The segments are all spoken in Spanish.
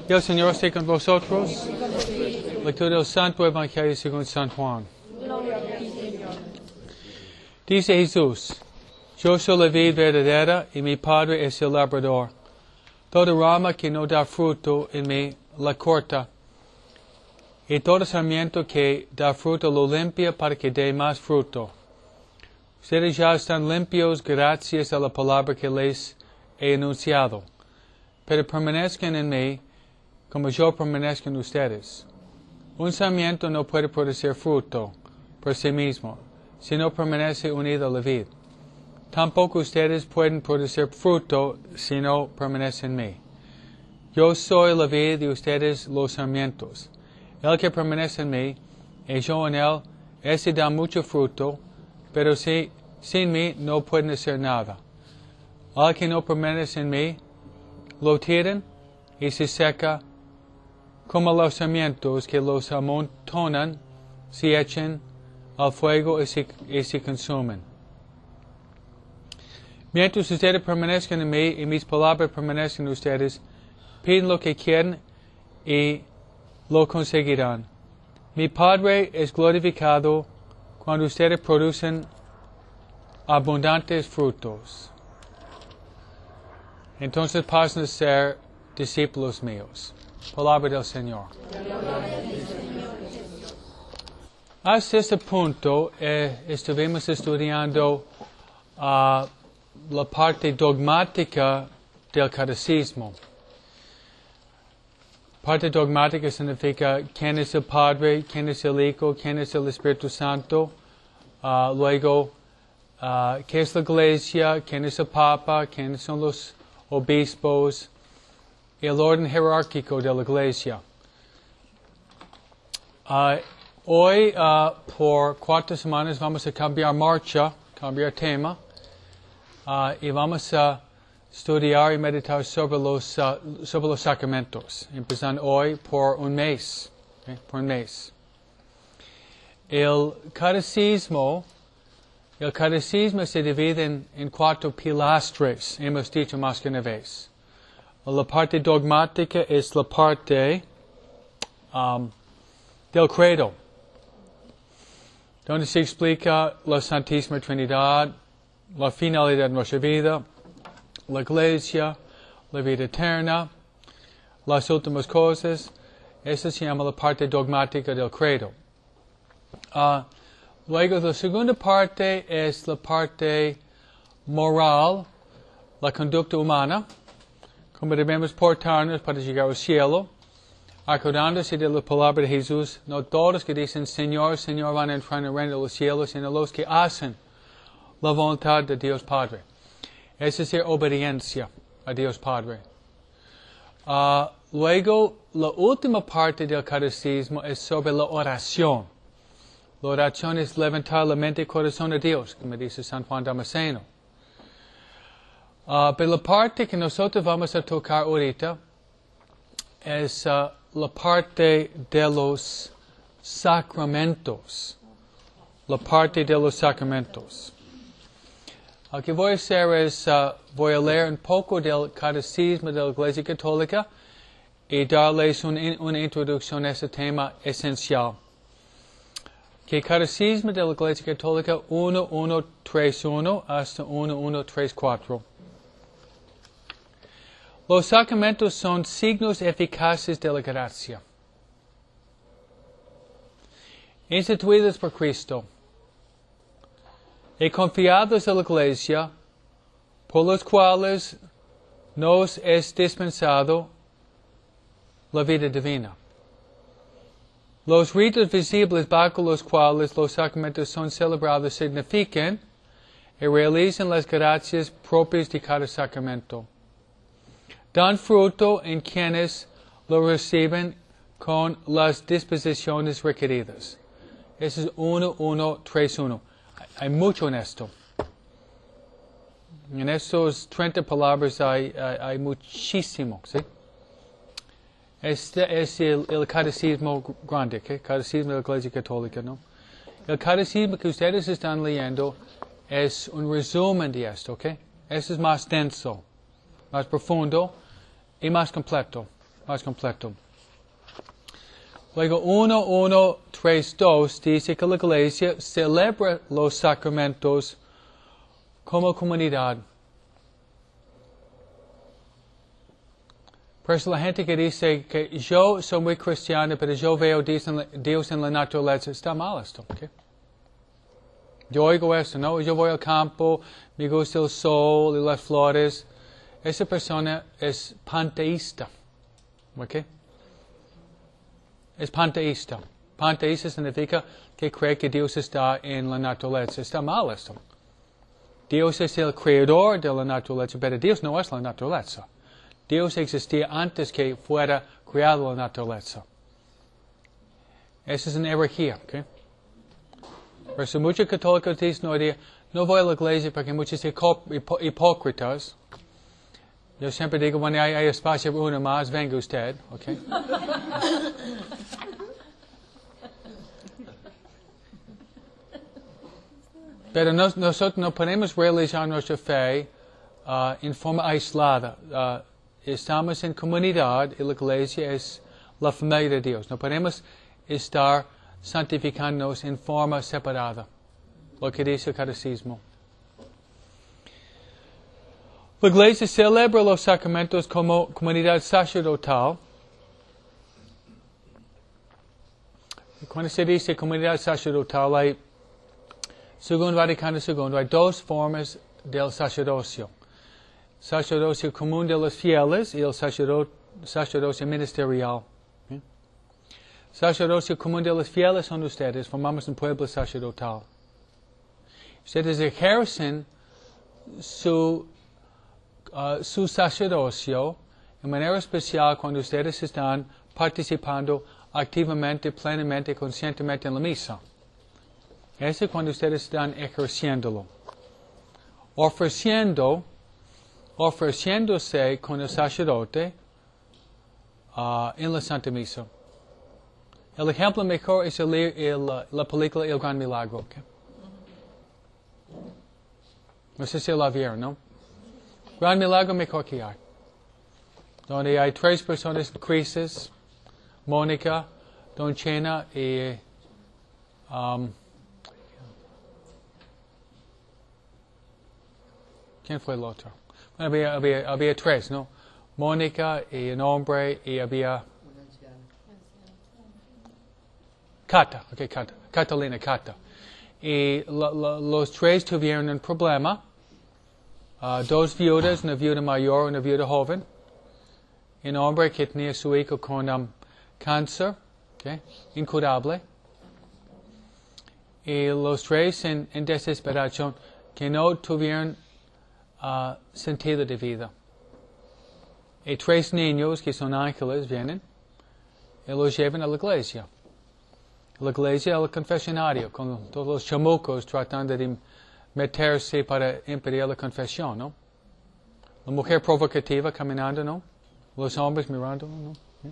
El Señor esté con vosotros. Lectura del Santo Evangelio según San Juan. Dice Jesús: Yo soy la vid verdadera y mi Padre es el labrador. Toda rama que no da fruto en mí la corta, y todo sarmiento que da fruto lo limpia para que dé más fruto. Ustedes ya están limpios gracias a la palabra que les he anunciado. Pero permanezcan en mí, como yo permanezco en ustedes. Un sarmiento no puede producir fruto por sí mismo, si no permanece unido a la vid. Tampoco ustedes pueden producir fruto si no permanecen en mí. Yo soy la vid y ustedes los sarmientos. El que permanece en mí, y yo en él, ese da mucho fruto, pero sin mí no pueden hacer nada. Al que no permanece en mí, lo tiran y se seca, como los sarmientos que los amontonan, se echan al fuego y se consumen. Mientras ustedes permanezcan en mí y mis palabras permanecen en ustedes, piden lo que quieren y lo conseguirán. Mi Padre es glorificado cuando ustedes producen abundantes frutos. Entonces pasan a ser discípulos míos. Palabra del Señor. Hasta este punto estuvimos estudiando la parte dogmática del catecismo. Parte dogmática significa quién es el Padre, quién es el Hijo, quién es el Espíritu Santo. Luego, qué es la Iglesia, quién es el Papa, quiénes son los obispos, el orden jerárquico de la Iglesia. Hoy, por 4 semanas, vamos a cambiar marcha, cambiar tema, y vamos a estudiar y meditar sobre los sacramentos, empezando hoy por un mes. El catecismo se divide en 4 pilastres, hemos dicho más que una vez. La parte dogmática es la parte del credo, donde se explica la Santísima Trinidad, la finalidad de nuestra vida, la Iglesia, la vida eterna, las últimas cosas. Esa se llama la parte dogmática del credo. Luego la segunda parte es la parte moral, la conducta humana, como debemos portarnos para llegar al cielo, acordándose de la palabra de Jesús. No todos que dicen Señor, Señor van a entrar en el reino de los cielos, sino los que hacen la voluntad de Dios Padre. Esa es la obediencia a Dios Padre. Luego, la última parte del catecismo es sobre la oración. La oración es levantar la mente y corazón a Dios, como dice San Juan Damasceno. Pero la parte que nosotros vamos a tocar ahorita es la parte de los sacramentos. La parte de los sacramentos. Lo que voy a hacer es, voy a leer un poco del catecismo de la Iglesia Católica y darles una introducción a ese tema esencial. Que Catecismo de la Iglesia Católica 1131 hasta 1134. Los sacramentos son signos eficaces de la gracia, instituidos por Cristo y confiados a la Iglesia, por los cuales nos es dispensado la vida divina. Los ritos visibles bajo los cuales los sacramentos son celebrados significan y realizan las gracias propias de cada sacramento. Dan fruto en quienes lo reciben con las disposiciones requeridas. Eso es 1131. Hay mucho en esto. En estos 30 palabras hay muchísimo, ¿sí? Este es el catecismo grande, ¿okay? Catecismo de la Iglesia Católica, ¿no? El catecismo que ustedes están leyendo es un resumen de esto, ¿ok? Este es más denso, más profundo y más completo. más completo. Luego 1:1:3:2 dice que la iglesia celebra los sacramentos como comunidad. Por eso la gente que dice que yo soy muy cristiano, pero yo veo Dios en la naturaleza, está mal esto. ¿Okay? Yo oigo esto, ¿no? Yo voy al campo, me gusta el sol y las flores. Esa persona es panteísta. ¿Ok? Es panteísta. Panteísta significa que cree que Dios está en la naturaleza. Está mal esto. Dios es el creador de la naturaleza, pero Dios no es la naturaleza. Dios existía antes que fuera creada la naturaleza. Esa es una herejía. ¿Okay? Por eso muchos católicos dicen hoy día, no voy a la iglesia porque muchos hipócritas. Yo siempre digo, bueno, hay espacio para uno más, venga usted. ¿Okay? Pero nosotros no podemos realizar nuestra fe en forma aislada. Estamos en comunidad y la iglesia es la familia de Dios. No podemos estar santificándonos en forma separada. Lo que dice el catecismo. La iglesia celebra los sacramentos como comunidad sacerdotal. Cuando se dice comunidad sacerdotal, hay Segundo Vaticano II, hay dos formas del sacerdocio. Sacerdocio común de los fieles y el sacerdocio ministerial. ¿Sí? Sacerdocio común de los fieles son ustedes, formamos un pueblo sacerdotal. Ustedes ejercen su sacerdocio de manera especial cuando ustedes están participando activamente, plenamente, conscientemente en la misa. Eso es cuando ustedes están ejerciéndolo. Ofreciéndose con el sacerdote en la Santa Misa. El ejemplo mejor es la película El Gran Milagro. ¿Okay? No sé si la vieron, ¿no? Gran Milagro mejor que hay. Donde hay tres personas en crisis, Mónica, Don Chena y ¿quién fue el otro? Bueno, había tres, ¿no? Mónica y un hombre y había Cata, okay, Catalina Cata. Y los tres tuvieron un problema. Dos viudas, una viuda mayor y una viuda joven. Un hombre que tenía su hijo con cáncer, okay, incurable. Y los tres en desesperación que no tuvieron sentido de vida. Y tres niños que son ángeles vienen y los llevan a la iglesia. La iglesia al confesionario, con todos los chamucos tratando de meterse para impedir la confesión, ¿no? La mujer provocativa caminando, ¿no? Los hombres mirando, ¿no?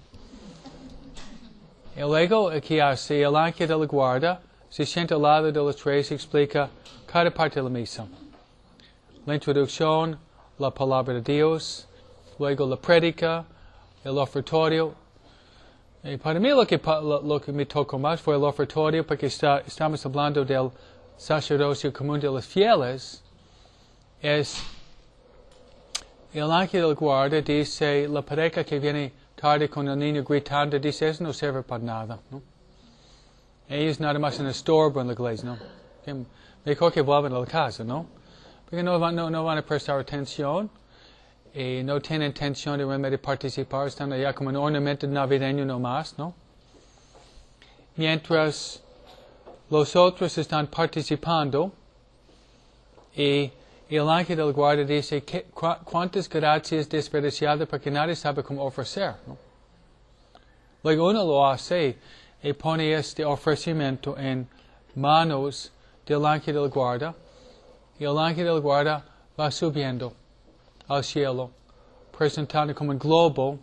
Y luego, ¿qué hace? El ángel de la guarda se sienta al lado de los tres y explica cada parte de la misa. La introducción, la palabra de Dios, luego la prédica, el ofertorio. Y para mí lo que me tocó más fue el ofertorio porque estamos hablando del sacerdocio común de los fieles. Es el ángel del guarda dice, la pareja que viene tarde con el niño gritando, dice, eso no sirve para nada, ¿no? Ellos nada más un estorbo en la iglesia, ¿no? Mejor que vuelvan a la casa, ¿no? Porque no van a prestar atención y no tienen intención de realmente participar, están allá como un ornamento navideño nomás, ¿no? Mientras los otros están participando y el ángel del guarda dice, ¿cuántas gracias desperdiciadas porque nadie sabe cómo ofrecer, ¿no? Luego uno lo hace y pone este ofrecimiento en manos del ángel del guarda y el ángel del guarda va subiendo al cielo, presentando como un globo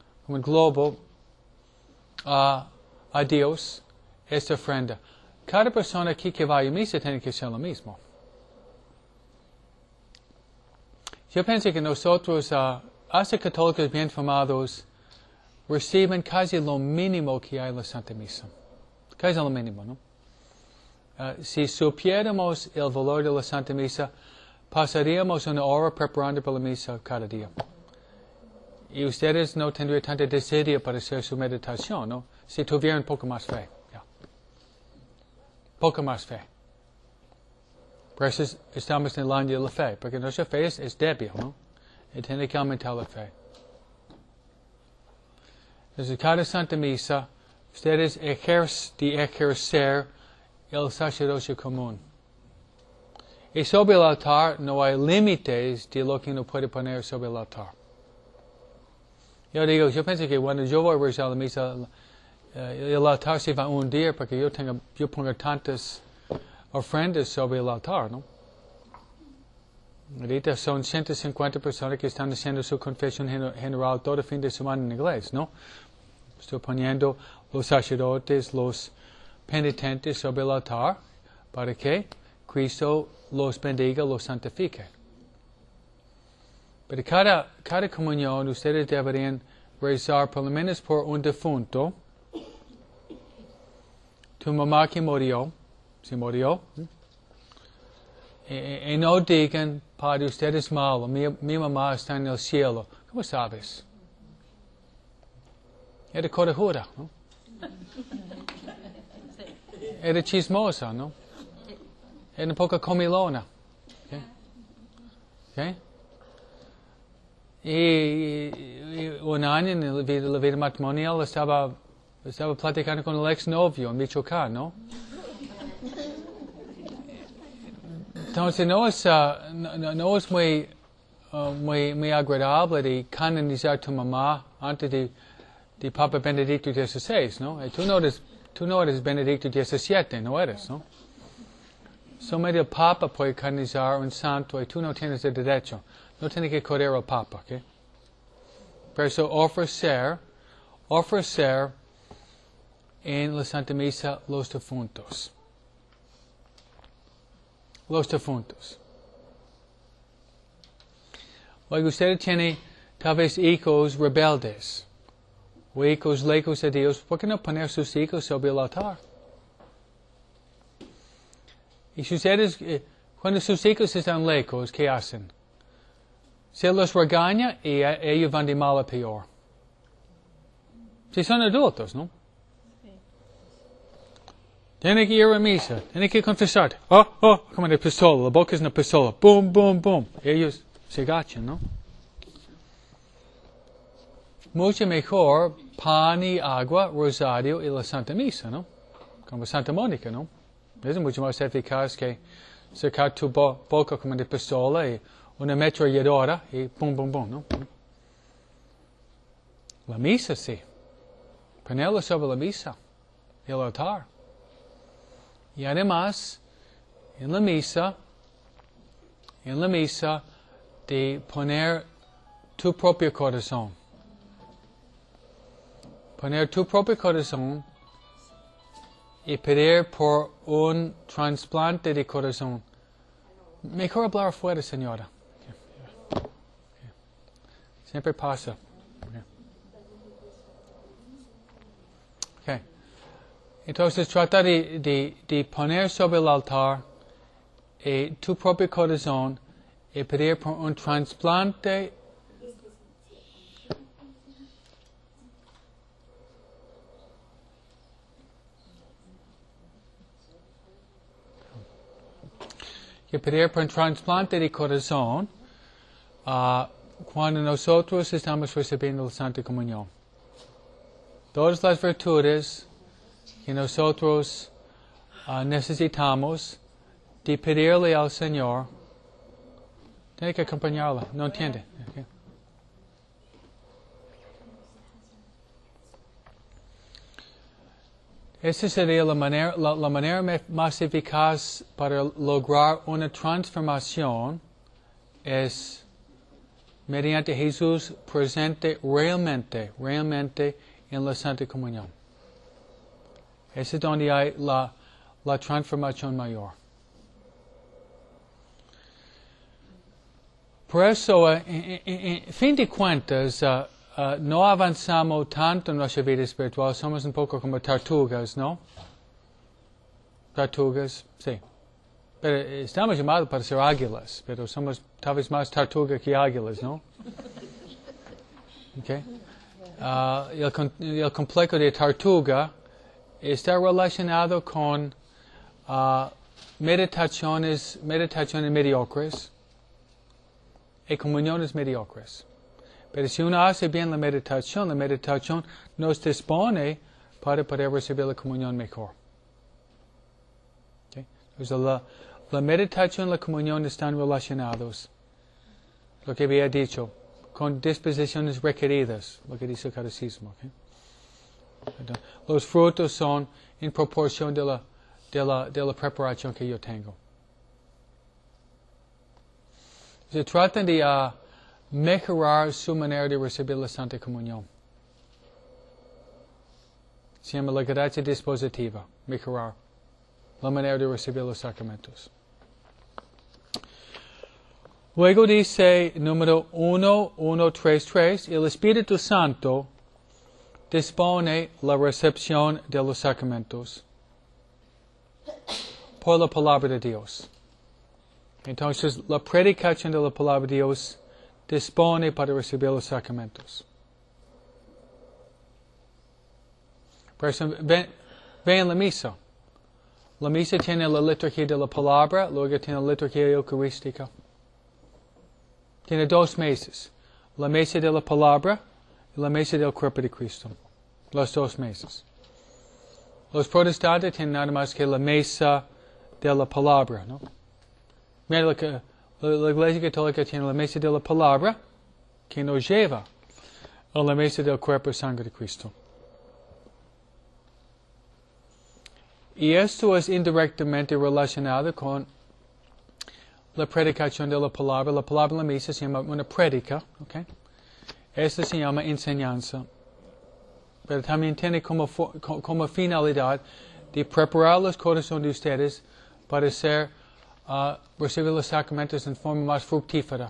a Dios esta ofrenda. Cada persona aquí que va a misa tiene que hacer lo mismo. Yo pienso que nosotros, hace católicos bien formados, reciben casi lo mínimo que hay en la Santa Misa. Casi lo mínimo, ¿no? Si supiéramos el valor de la Santa Misa, pasaríamos una hora preparando para la misa cada día. Y ustedes no tendrían tanta desidia para hacer su meditación, ¿no? Si tuvieran poco más fe. Yeah. Poco más fe. Por eso estamos en el año de la fe, porque nuestra fe es débil, ¿no? Y tiene que aumentar la fe. Desde cada Santa Misa, ustedes ejercer el sacerdocio común. Y sobre el altar no hay límites de lo que uno puede poner sobre el altar. Yo pienso que cuando yo voy a rezar la misa, el altar se va a hundir porque yo pongo tantas ofrendas sobre el altar, ¿no? Ahorita son 150 personas que están haciendo su confesión general todo el fin de semana en inglés, ¿no? Estoy poniendo los sacerdotes, los penitentes sobre el altar para que Cristo los bendiga, los santifique. Pero cada comunión ustedes deberían rezar por lo menos por un difunto. Tu mamá que murió, se murió. Y no digan, Padre, usted es malo, mi mamá está en el cielo. ¿Cómo sabes? Era corajuda, ¿no? Era chismosa, ¿no? Era un poco comilona. ¿Okay? Y un año en la vida matrimonial estaba platicando con el exnovio en Michoacán, ¿no? Entonces no es muy agradable de canonizar tu mamá antes de Papa Benedicto XVI, ¿no? Y tú no eres Benedicto XVII, no eres, ¿no? Solamente el Papa puede canonizar un santo y tú no tienes el derecho. No tienes que correr al Papa, ¿ok? Por eso ofrecer en la Santa Misa los difuntos. Los difuntos. Luego usted tiene tal vez hijos rebeldes o hijos lejos de Dios. ¿Por qué no poner sus hijos sobre el altar? Y si ustedes, cuando sus hijos están lejos, ¿qué hacen? Se los regaña y ellos van de mal a peor. Si son adultos, ¿no? Tiene que ir a misa, tiene que confesar. Como una pistola, la boca es una pistola. Boom, boom, boom. Ellos se agachan, ¿no? Mucho mejor pan y agua, rosario y la Santa Misa, ¿no? Como Santa Mónica, ¿no? Es mucho más eficaz que sacar tu boca como una pistola y una ametralladora y pum, pum, pum, ¿no? La misa, sí. Ponerlo sobre la misa, el altar. Y además, en la misa, de poner tu propio corazón. Poner tu propio corazón y pedir por un trasplante de corazón. Mejor hablar afuera, señora. Siempre pasa. Okay. Entonces trata de poner sobre el altar tu propio corazón y pedir por un trasplante de corazón cuando nosotros estamos recibiendo la Santa Comunión. Todas las virtudes que nosotros necesitamos de pedirle al Señor, tiene que acompañarla, ¿no entiende? Okay. Esa sería la manera más eficaz para lograr una transformación, es mediante Jesús presente realmente en la Santa Comunión. Ese es donde hay la transformación mayor. Por eso, en fin de cuentas, no avanzamos tanto en nuestra vida espiritual, somos un poco como tortugas, ¿no? Tortugas, sí. Pero estamos llamados para ser águilas, pero somos tal vez más tortugas que águilas, ¿no? Okay. El complejo de tortuga está relacionado con meditaciones mediocres y comuniones mediocres. Pero si uno hace bien la meditación nos dispone para poder recibir la comunión mejor. Okay. Entonces la meditación y la comunión están relacionados. Lo que había dicho, con disposiciones requeridas, lo que dice el catecismo. Okay. Entonces, los frutos son en proporción de la preparación que yo tengo. Se trata de mejorar su manera de recibir la Santa Comunión. Se llama la gracia dispositiva, mejorar la manera de recibir los sacramentos. Luego dice número 1133, el Espíritu Santo dispone la recepción de los sacramentos por la palabra de Dios. Entonces, la predicación de la palabra de Dios dispone para recibir los sacramentos. Por eso, ven la misa. La misa tiene la liturgia de la palabra, luego tiene la liturgia eucarística. Tiene 2 mesas. La mesa de la palabra y la mesa del cuerpo de Cristo. Las 2 mesas. Los protestantes tienen nada más que la mesa de la palabra, ¿no? Mira, la Iglesia Católica tiene la mesa de la palabra que nos lleva a la mesa del cuerpo y sangre de Cristo. Y esto es indirectamente relacionado con la predicación de la palabra. La palabra en la misa se llama una prédica, ¿ok? Esta se llama enseñanza. Pero también tiene como finalidad de preparar los corazones de ustedes para recibir los sacramentos en forma más fructífera.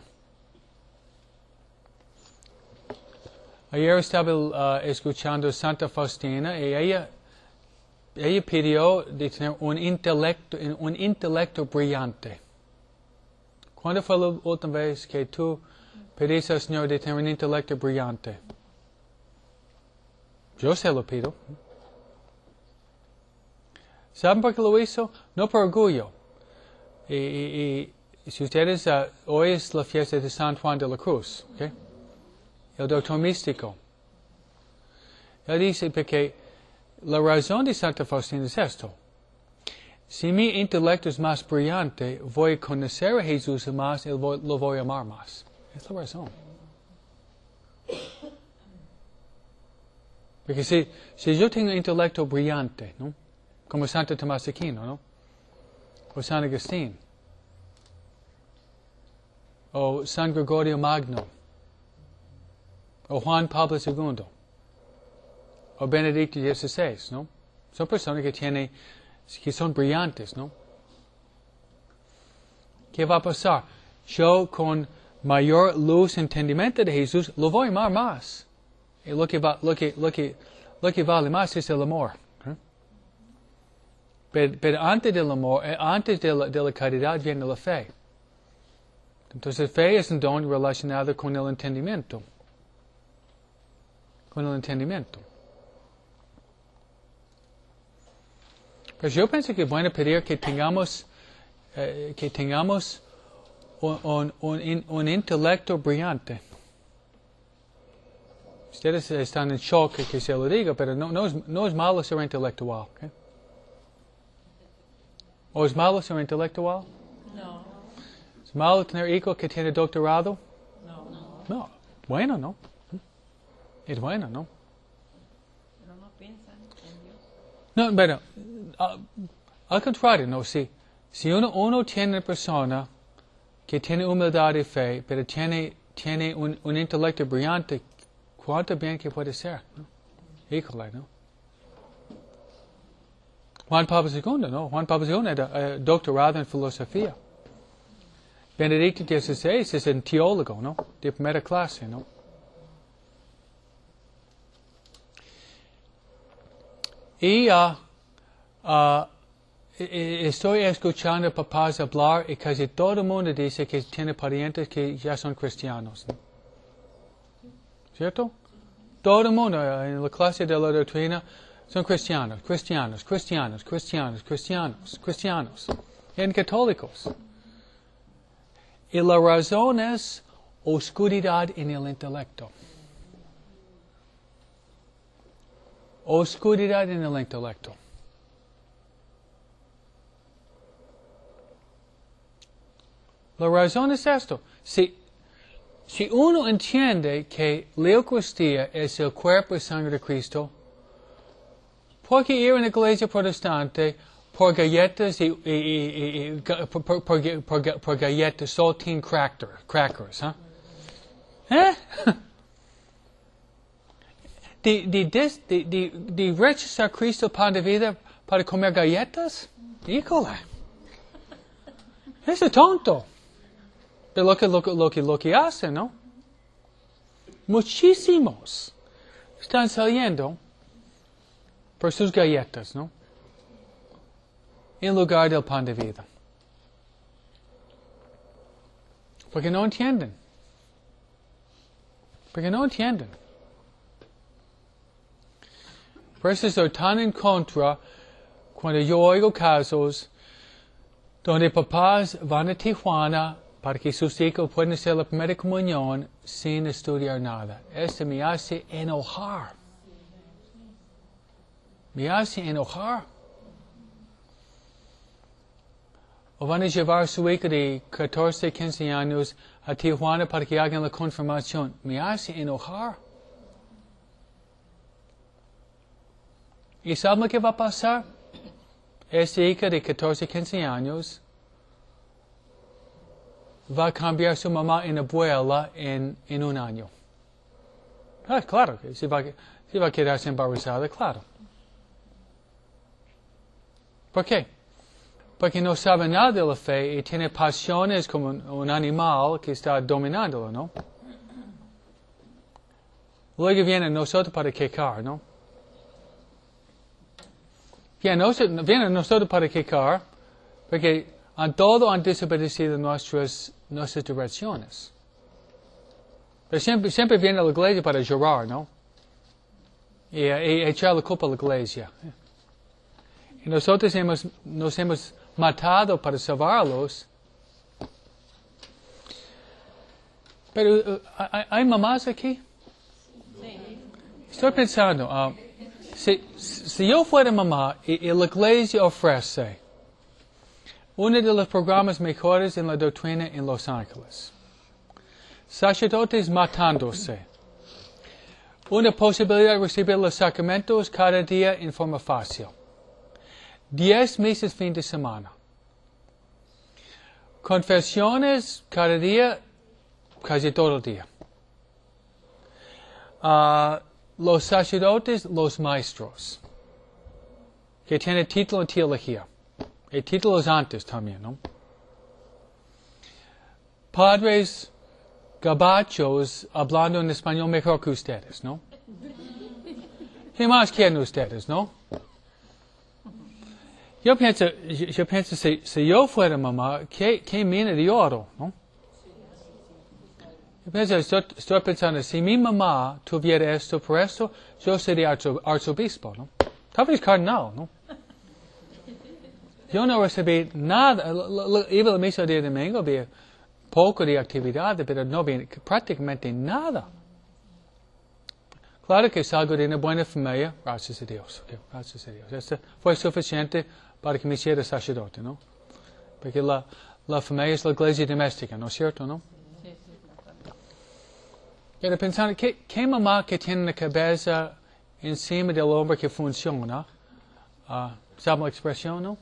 Ayer estaba escuchando a Santa Faustina y ella pidió de tener un intelecto brillante. ¿Cuándo fue la última vez que tú pediste al Señor de tener un intelecto brillante? Yo se lo pido. ¿Saben por qué lo hizo? No por orgullo. Y si ustedes, hoy es la fiesta de San Juan de la Cruz, ¿okay? El doctor místico. Él dice porque la razón de Santa Faustina es esto. Si mi intelecto es más brillante, voy a conocer a Jesús más y lo voy a amar más. Es la razón. Porque si yo tengo un intelecto brillante, ¿no? Como Santo Tomás de Aquino, ¿no? O San Agustín, o San Gregorio Magno, o Juan Pablo II, o Benedicto XVI, ¿no? Son personas que son brillantes, ¿no? ¿Qué va a pasar? Yo con mayor luz y entendimiento de Jesús lo voy a amar más. Y lo que vale más es el amor. Pero antes del amor, antes de la caridad viene la fe. Entonces fe es un don relacionado con el entendimiento. Con el entendimiento. Pues yo pienso que es bueno pedir que tengamos un intelecto brillante. Ustedes están en shock que se lo diga, pero no es malo ser intelectual. ¿Okay? ¿O es malo ser intelectual? No. ¿Es malo tener hijos que tienen doctorado? No. No. Bueno, ¿no? Es bueno, ¿no? Pero no piensan en Dios. No, pero al contrario, no, si uno tiene una persona que tiene humildad y fe, pero tiene un intelecto brillante, ¿cuánto bien que puede ser? ¿No? Híjole, ¿no? Juan Pablo II, ¿no? Juan Pablo II era doctorado en filosofía. Benedicto XVI es un teólogo, ¿no? De primera clase, ¿no? Y estoy escuchando papás hablar y casi todo el mundo dice que tiene parientes que ya son cristianos. ¿No? ¿Cierto? Todo el mundo en la clase de la doctrina son cristianos, cristianos, cristianos, cristianos, cristianos, cristianos. En católicos. Y la razón es oscuridad en el intelecto. Oscuridad en el intelecto. La razón es esto. Si uno entiende que la Eucaristía es el cuerpo y sangre de Cristo, ¿por qué ir a una iglesia protestante por galletas por galletas, saltine crackers, huh? De rechazar Cristo pan de vida para comer galletas? Híjole. Eso es tonto. Pero lo que hacen, ¿no? Muchísimos están saliendo por sus galletas, ¿no? En lugar del pan de vida. Porque no entienden. Porque no entienden. Por eso estoy tan en contra cuando yo oigo casos donde papás van a Tijuana para que sus hijos puedan hacer la primera comunión sin estudiar nada. Esto me hace enojar. Me hace enojar. O van a llevar a su hijo de 14, 15 años a Tijuana para que hagan la confirmación. Me hace enojar. ¿Y saben lo que va a pasar? Ese hijo de 14, 15 años va a cambiar su mamá en abuela en un año. Claro, que si va a quedarse embarazada, claro. ¿Por qué? Porque no sabe nada de la fe y tiene pasiones como un animal que está dominándolo, ¿no? Luego viene nosotros para quejar, ¿no? Viene nosotros para quejar porque en todo han desobedecido nuestras direcciones. Pero siempre viene a la iglesia para llorar, ¿no? Y echar la culpa a la iglesia. Y nosotros nos hemos matado para salvarlos. Pero, ¿hay mamás aquí? Sí. Estoy pensando, si yo fuera mamá y la iglesia ofrece uno de los programas mejores en la doctrina en Los Ángeles, sacerdotes matándose, una posibilidad de recibir los sacramentos cada día en forma fácil, 10 meses fin de semana, confesiones cada día, casi todo el día. Los sacerdotes, los maestros, que tienen título en teología. Y títulos antes también, ¿no? Padres gabachos hablando en español mejor que ustedes, ¿no? ¿Qué más quieren ustedes, no? Yo pienso si yo fuera mamá, ¿qué mina de oro, no? Yo pienso, estoy pensando, si mi mamá tuviera esto por esto, yo sería arzobispo, ¿no? Tal vez cardenal, ¿no? Yo no recibí nada, iba a la misa de domingo, había poco de actividad, pero no había prácticamente nada. Claro que salgo de una buena familia, gracias a Dios, okay, gracias a Dios. Esto fue suficiente para que me hiciera sacerdote, ¿no? Porque la familia es la iglesia doméstica, ¿no es cierto, no? Sí, sí. Pero pensando, ¿qué mamá que tiene una cabeza encima del hombre que funciona? ¿Sabe la expresión, no?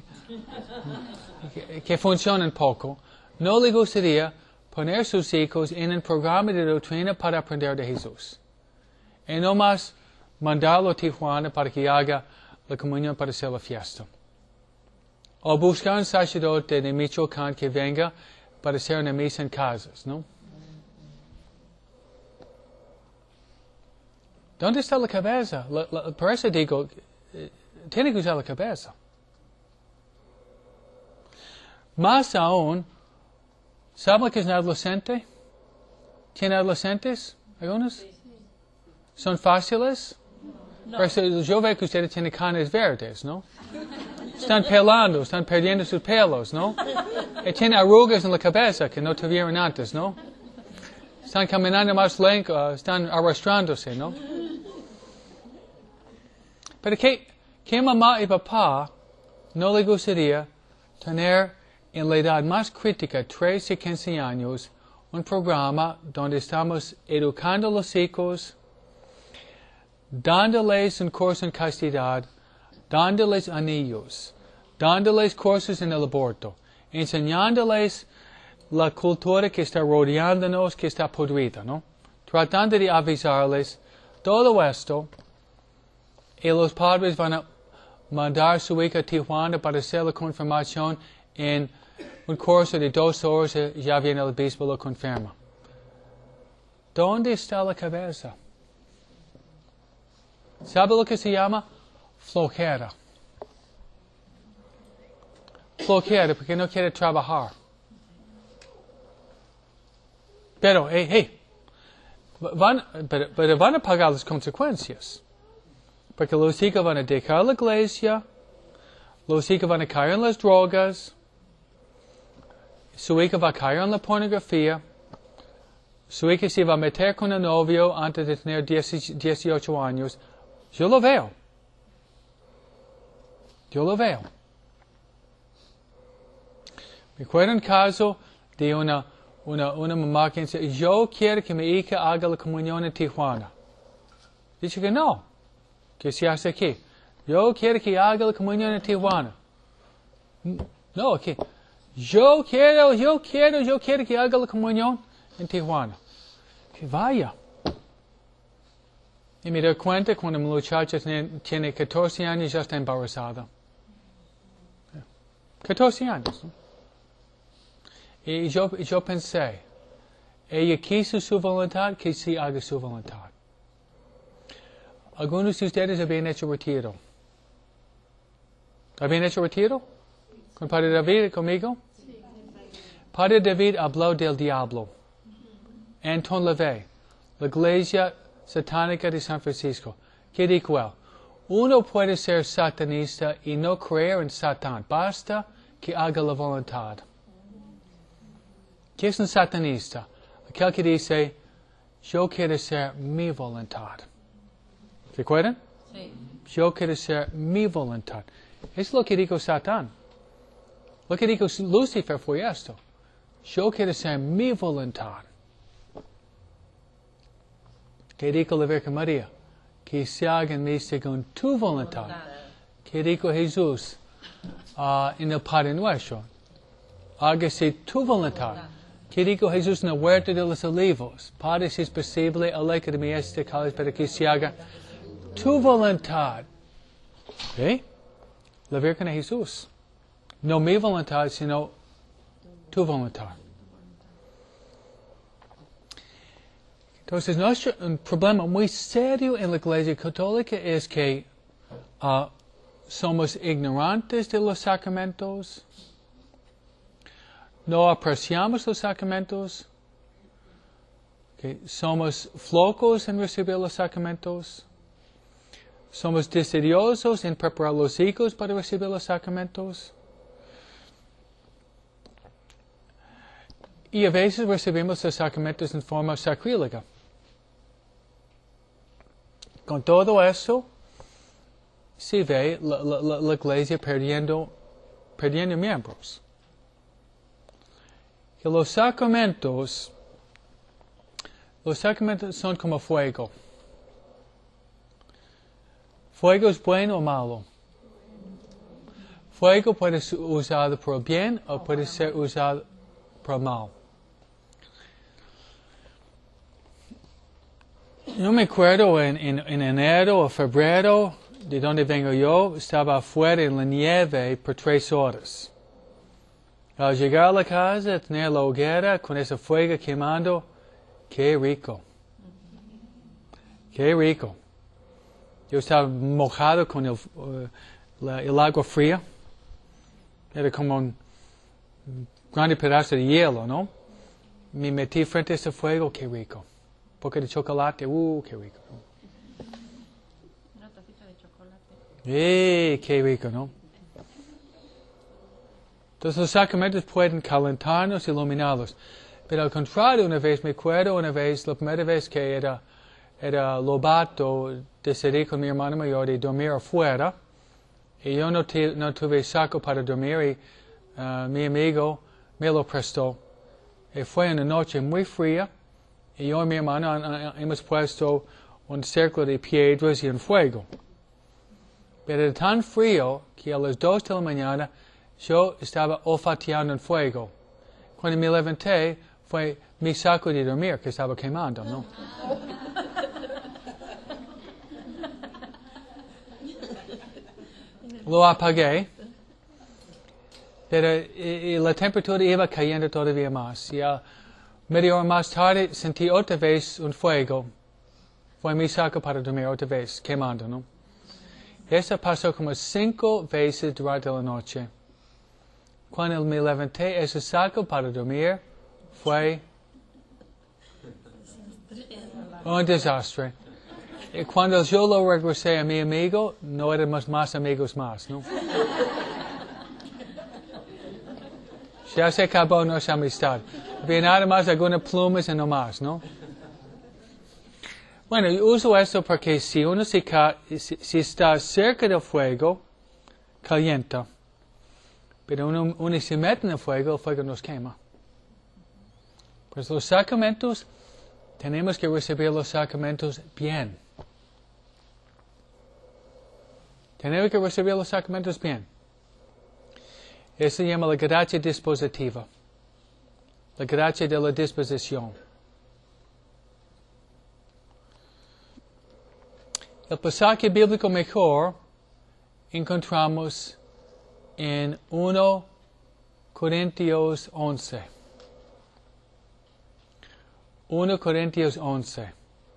Que funciona un poco, no le gustaría poner sus hijos en un programa de doctrina para aprender de Jesús. Y no más mandarlo a Tijuana para que haga la comunión para hacer la fiesta. O buscar un sacerdote de Michoacán que venga para hacer una misa en casas, ¿no? ¿Dónde está la cabeza? Por eso digo, tiene que usar la cabeza. Más aún, ¿saben que es un adolescente? ¿Tiene adolescentes? ¿Algunos? ¿Son fáciles? No. Pero yo veo que ustedes tienen canas verdes, ¿no? Están pelando, están perdiendo sus pelos, ¿no? Y tienen arrugas en la cabeza que no tuvieron antes, ¿no? Están caminando más lento, están arrastrándose, ¿no? Pero ¿qué mamá y papá no le gustaría tener en la edad más crítica, 13 y 15 años, un programa donde estamos educando a los hijos, dándoles un curso en castidad, dándoles anillos, dándoles cursos en el aborto, enseñándoles la cultura que está rodeándonos, que está podrida, ¿no? Tratando de avisarles todo esto, y los padres van a mandar a su hija a Tijuana para hacer la confirmación en un curso de 2 horas y ya viene el obispo y lo confirma. ¿Dónde está la cabeza? ¿Sabe lo que se llama? Flojera. Flojera porque no quiere trabajar. Pero, pero van a pagar las consecuencias. Porque los hijos van a dejar la iglesia, los hijos van a caer en las drogas, su hija va a caer en la pornografía, su hija se va a meter con el novio antes de tener 18 años. Yo lo veo. Yo lo veo. Me acuerdo un caso de una mamá que dice, yo quiero que mi hija haga la comunión en Tijuana. Dice que no, que se hace aquí. Yo quiero que haga la comunión en Tijuana. No, aquí. Yo quiero que haga la comunión en Tijuana. Que vaya. Y me doy cuenta cuando mi muchacha tiene 14 años ya está embarazada. 14 años, ¿no? Y yo pensé, ella quiso su voluntad, que sí haga su voluntad. Algunos de ustedes habían hecho retiro. ¿Habían hecho retiro? ¿Con Padre David y conmigo? Sí. Padre David habló del diablo. Anton LaVey, la iglesia satánica de San Francisco. ¿Qué dijo él? Uno puede ser satanista y no creer en Satán. Basta que haga la voluntad. ¿Qué es un satanista? Aquel que dice, yo quiero hacer mi voluntad. ¿Se acuerdan? Sí. Yo quiero hacer mi voluntad. Es lo que dijo Satán. Lo que dijo Lucifer fue esto. Yo quiero hacer mi voluntad. ¿Qué dijo la Virgen María? Que se haga en mí según tu voluntad. ¿Qué dijo Jesús en el Padre Nuestro? Hágase tu voluntad. ¿Qué dijo Jesús en la huerta de los olivos? Padre, si es posible, aleja de mí este cáliz para que se haga tu voluntad. ¿Eh? La Virgen de Jesús. No mi voluntad, sino tu voluntad. Entonces, un problema muy serio en la Iglesia Católica es que somos ignorantes de los sacramentos, no apreciamos los sacramentos, somos flojos en recibir los sacramentos, somos desidiosos en preparar los hijos para recibir los sacramentos. Y a veces recibimos los sacramentos en forma sacrílega. Con todo eso, se ve la iglesia perdiendo miembros. Que los sacramentos son como fuego. Fuego es bueno o malo. Fuego puede ser usado por el bien o puede ser usado por el mal. Yo me acuerdo en enero o febrero, de donde vengo yo, estaba afuera en la nieve por 3 horas. Al llegar a la casa, tener la hoguera con ese fuego quemando, qué rico. Qué rico. Yo estaba mojado con el agua fría. Era como un grande pedazo de hielo, ¿no? Me metí frente a ese fuego, qué rico. Un poco de chocolate, qué rico. Una tacita de chocolate. Qué rico, ¿no? Entonces los sacramentos pueden calentarnos, iluminarlos. Pero al contrario, una vez, me acuerdo la primera vez que era lobato, decidí con mi hermano mayor de dormir afuera. Y yo no tuve saco para dormir y mi amigo me lo prestó. Y fue una noche muy fría y yo y mi hermano hemos puesto un cerco de piedras y un fuego. Pero era tan frío que a las 2 de la mañana yo estaba olfateando el fuego. Cuando me levanté fue mi saco de dormir que estaba quemando, ¿no? Lo apagué, pero la temperatura iba cayendo todavía más. Y media hora más tarde sentí otra vez un fuego. Fue mi saco para dormir otra vez, quemando, ¿no? Eso pasó como 5 veces durante la noche. Cuando me levanté, ese saco para dormir fue un desastre. Y cuando yo lo regresé a mi amigo, no éramos más amigos más, ¿no? Ya se acabó nuestra amistad. Había nada más, algunas plumas y no más, ¿no? Bueno, yo uso esto porque si uno si está cerca del fuego, calienta. Pero uno se mete en el fuego nos quema. Pues los sacramentos, tenemos que recibir los sacramentos bien. Tenemos que recibir los sacramentos bien. Eso se llama la gracia dispositiva. La gracia de la disposición. El pasaje bíblico mejor encontramos en 1 Corintios 11. 1 Corintios 11.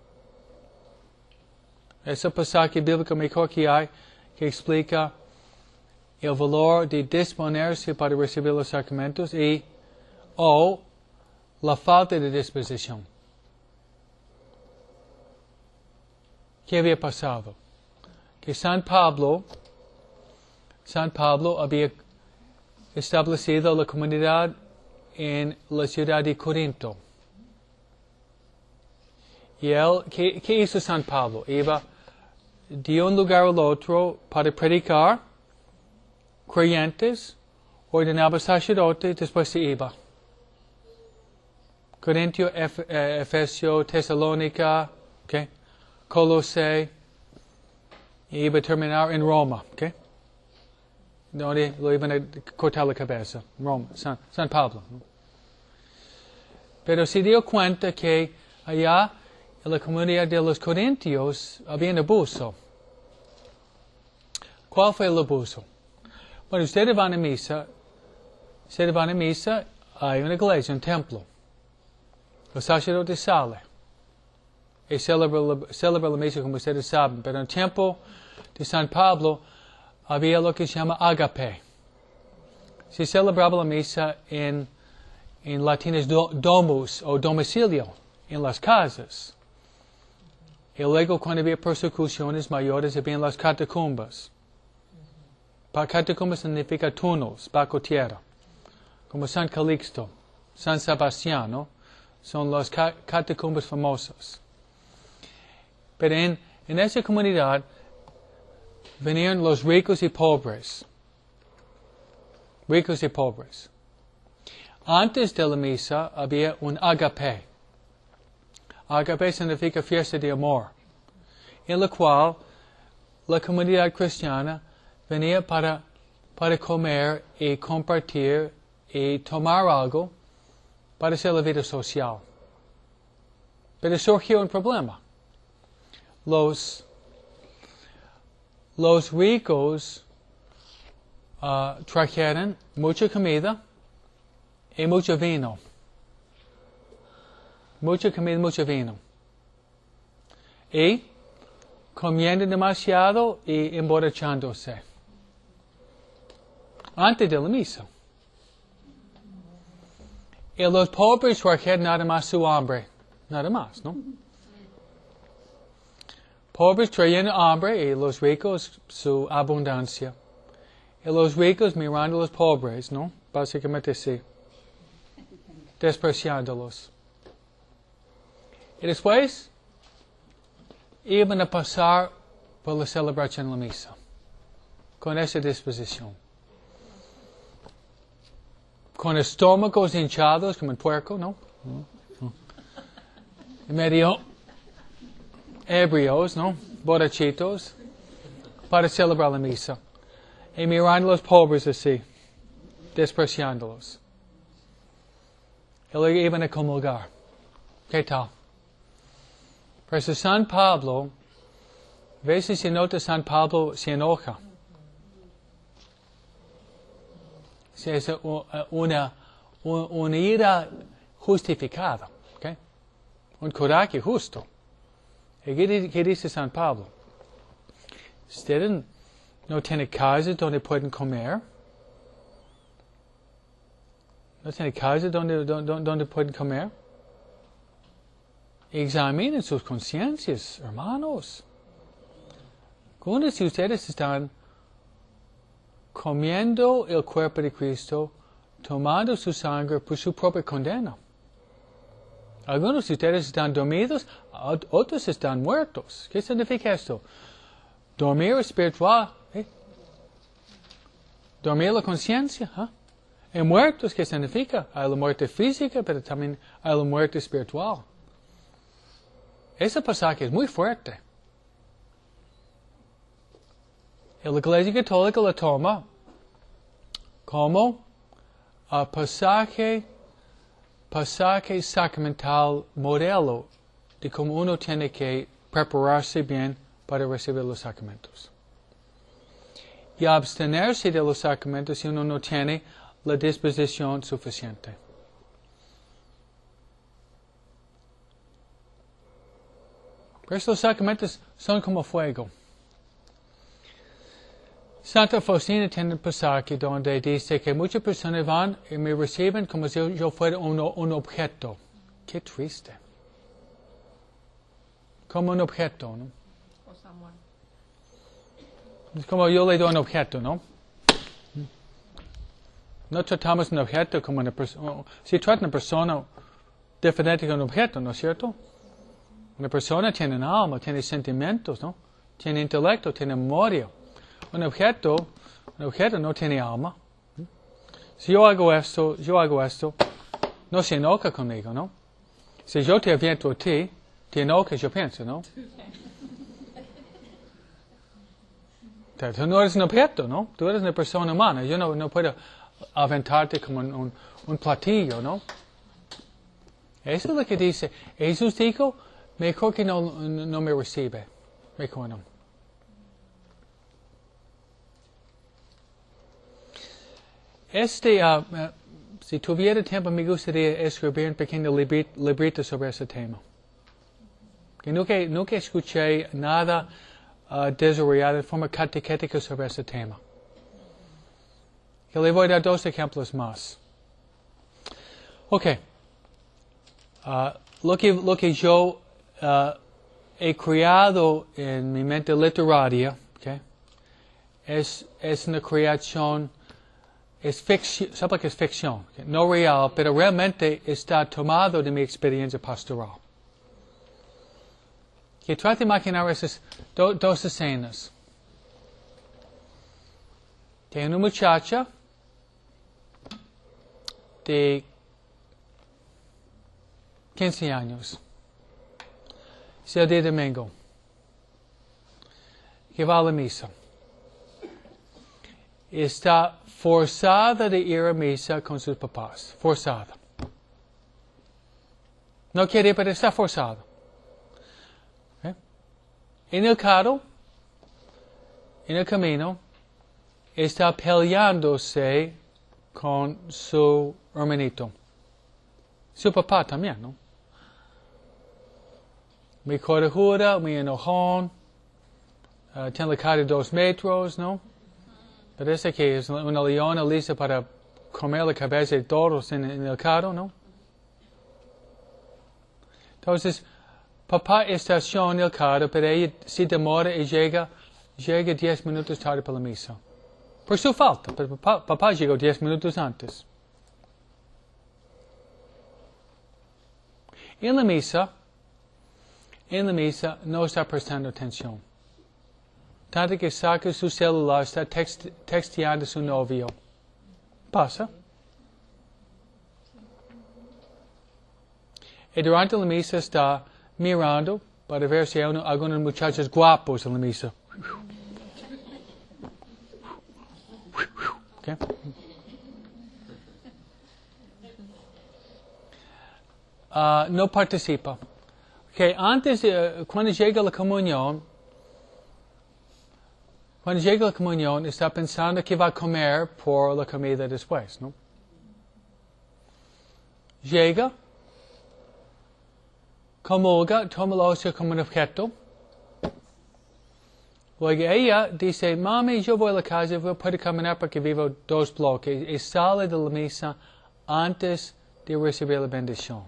Es el pasaje bíblico mejor que hay, que explica el valor de disponerse para recibir los sacramentos o la falta de disposición. ¿Qué había pasado? Que San Pablo había establecido la comunidad en la ciudad de Corinto. Y él, ¿qué hizo San Pablo? Iba de un lugar al otro para predicar, creyentes, ordenaba sacerdotes, después se iba. Corintio, Efesio, Tesalónica, ¿okay? Colossae, y iba a terminar en Roma, ¿okay? Donde lo iban a cortar la cabeza, Roma, San Pablo. ¿No? Pero se dio cuenta que allá en la comunidad de los corintios había un abuso. ¿Cuál fue el abuso? Bueno, ustedes van a misa, hay una iglesia, un templo. Los sacerdotes salen y celebran la misa como ustedes saben, pero en el tiempo de San Pablo había lo que se llama agape. Se celebraba la misa en latín es domus o domicilio, en las casas. Y luego cuando había persecuciones mayores había las catacumbas. Catacumbas significa túneles bajo tierra, como San Calixto, San Sebastián, ¿no? Son las catacumbas famosas. Pero en esa comunidad venían los ricos y pobres. Ricos y pobres. Antes de la misa había un agape. Agape significa fiesta de amor, en la cual la comunidad cristiana venía para comer y compartir y tomar algo para hacer la vida social. Pero surgió un problema. Los ricos trajeron mucha comida y mucho vino. Mucha comida, mucho vino. Y comiendo demasiado y emborrachándose antes de la misa. Y los pobres trajeron nada más su hambre, nada más, ¿no? Pobres traían hambre y los ricos su abundancia. Y los ricos mirando a los pobres, ¿no? Básicamente sí. Despreciándolos. Y después iban a pasar por la celebración de la misa. Con esa disposición. Con estómagos hinchados como el puerco, ¿no? Medio ebrios, ¿no? Borrachitos. Para celebrar la misa. Y mirando a los pobres así. Despreciándolos. Y luego iban a comulgar. ¿Qué tal? Pero San Pablo, a veces se nota San Pablo se enoja. Es una ira justificada. ¿Okay? Un coraje justo. ¿Y qué dice San Pablo? Ustedes no tienen casa donde pueden comer. No tienen casa donde pueden comer. Examinen sus conciencias, hermanos. Algunos de ustedes están comiendo el cuerpo de Cristo, tomando su sangre por su propia condena. Algunos de ustedes están dormidos, otros están muertos. ¿Qué significa esto? Dormir espiritual. Dormir la conciencia. Y muertos, ¿qué significa? Hay la muerte física, pero también hay la muerte espiritual. Ese pasaje es muy fuerte. Y la Iglesia Católica lo toma como pasaje sacramental modelo de cómo uno tiene que prepararse bien para recibir los sacramentos. Y abstenerse de los sacramentos si uno no tiene la disposición suficiente. Pero estos sacramentos son como fuego. Santa Faustina tiene un pasaje donde dice que muchas personas van y me reciben como si yo fuera un objeto. Qué triste. Como un objeto, ¿no? Es como yo le doy un objeto, ¿no? No tratamos un objeto como una persona. Si trata una persona diferente que un objeto, ¿no es cierto? Una persona tiene un alma, tiene sentimientos, ¿no? Tiene intelecto, tiene memoria. Un objeto no tiene alma. Si yo hago esto, no se enoja conmigo, ¿no? Si yo te aviento a ti, te enojas, yo pienso, ¿no? Tú no eres un objeto, ¿no? Tú eres una persona humana. Yo no puedo aventarte como un platillo, ¿no? Eso es lo que dice. Jesús dijo, mejor que no me recibe. Mejor no. Si tuviera tiempo, me gustaría escribir un pequeño librito sobre ese tema. Que nunca escuché nada desarrollado de forma catequética sobre ese tema. Y le voy a dar 2 ejemplos más. Ok. Lo que yo he creado en mi mente literaria, okay, es una creación. Es ficción, ¿sabe que es ficción? No real, pero realmente está tomado de mi experiencia pastoral. Que trata de imaginar esas 2 escenas. Tiene una muchacha de 15 años. Es el día de domingo. Que va a la misa. Está forzada de ir a misa con sus papás. Forzada. No quiere, pero está forzada. ¿Okay? En el carro, en el camino, está peleándose con su hermanito. Su papá también, ¿no? Muy corajura, muy enojón. tiene la cara de 2 metros, ¿no? Parece que es una leona lista para comer la cabeza de todos en el carro, ¿no? Entonces, papá estaciona el carro, pero ella se demora y llega 10 minutos tarde para la misa. Por su falta, pero papá llegó 10 minutos antes. En la misa no está prestando atención. Tanto que saca su celular, está texteando a su novio. Pasa. Y durante la misa está mirando para ver si hay algunos muchachos guapos en la misa. Okay. No participa. Okay, antes, cuando llega la comunión, está pensando que va a comer por la comida después, ¿no? Llega, comulga, toma la hostia como un objeto. Luego ella dice, mami, yo voy a la casa, puedo caminar porque vivo 2 bloques. Y sale de la misa antes de recibir la bendición.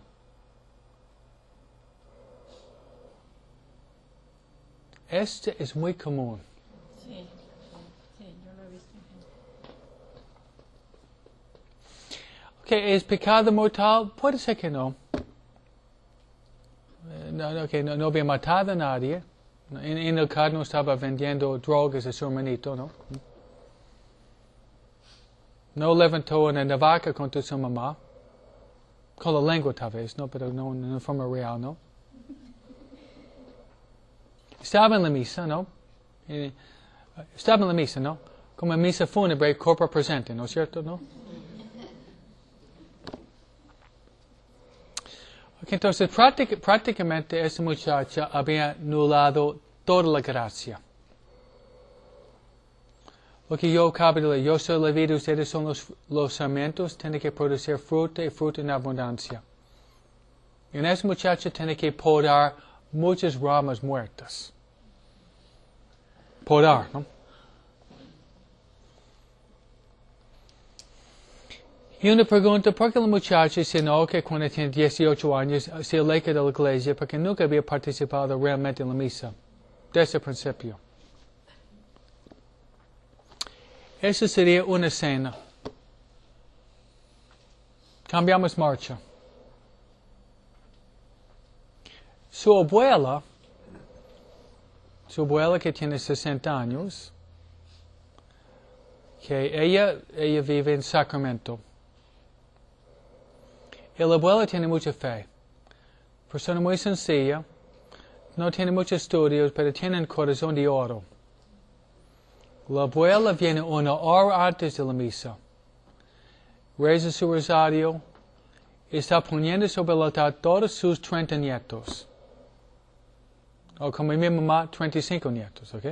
Este es muy común. Sí, yo lo he visto. Okay, ¿es pecado mortal? Puede ser que no. No había matado a nadie. En el carro no estaba vendiendo drogas a su hermanito, ¿no? No levantó una navaja contra su mamá. Con la lengua tal vez, ¿no? Pero no en forma real, ¿no? Estaba en la misa, ¿no? Estaba en la misa, ¿no? Como en misa fúnebre, cuerpo presente, ¿no es cierto, no? Okay, entonces, prácticamente esta muchacha había anulado toda la gracia. Lo que yo acabo de leer, yo soy la vida, ustedes son los sarmientos, tienen que producir fruta y fruta en abundancia. Y en esta muchacha tiene que podar muchas ramas muertas. Podar, ¿no? Y una pregunta, ¿por qué la muchacha dice no que cuando tiene 18 años se aleja de la iglesia porque nunca había participado realmente en la misa? Desde el principio. Esa sería una escena. Cambiamos marcha. Su abuela que tiene 60 años, que ella vive en Sacramento. Y la abuela tiene mucha fe. Persona muy sencilla, no tiene muchos estudios, pero tiene un corazón de oro. La abuela viene una hora antes de la misa. Reza su rosario y está poniendo sobre el altar todos sus 30 nietos. O como mi mamá, 35 nietos, ¿ok?